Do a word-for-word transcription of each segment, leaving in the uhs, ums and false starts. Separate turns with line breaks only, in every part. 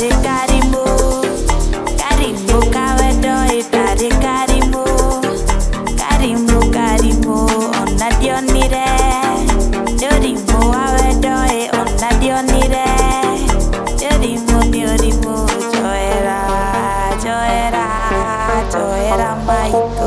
pare karibu, karibu kawedoe pare karibu, karibu karibu ona dionire, diorimu wawedoe ona dionire, diorimu diorimu joera, joera, joera maiko.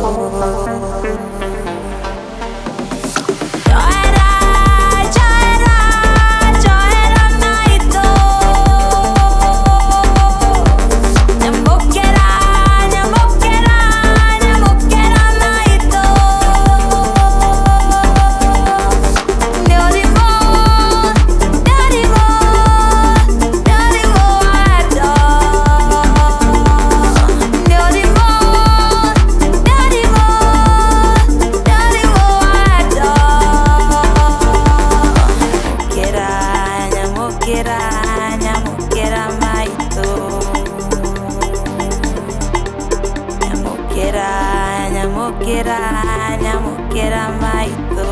Nyamukira, nyamukira maito.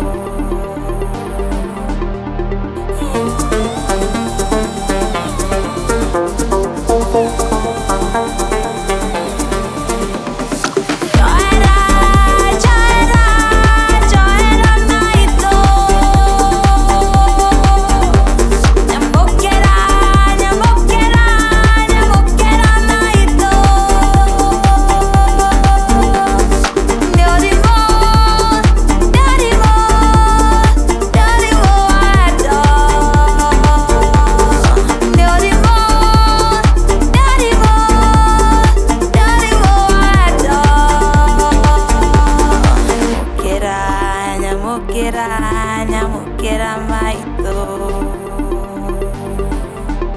Nyamukira, nyamukira maito.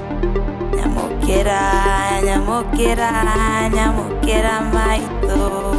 Nyamukira, nyamukira, nyamukira maito.